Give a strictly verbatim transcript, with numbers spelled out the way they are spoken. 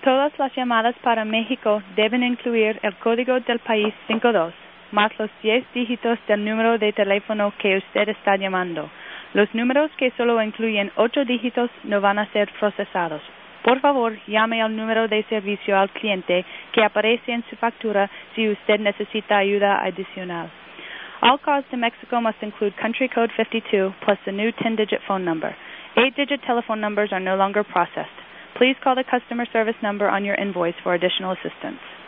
Todas las llamadas para México deben incluir el código del país cincuenta y dos, más los diez dígitos del número de teléfono que usted está llamando. Los números que solo incluyen ocho dígitos no van a ser procesados. Por favor, llame al número de servicio al cliente que aparece en su factura si usted necesita ayuda adicional. All calls to Mexico must include country code fifty-two plus the new ten-digit phone number. Eight-digit telephone numbers are no longer processed. Please call the customer service number on your invoice for additional assistance.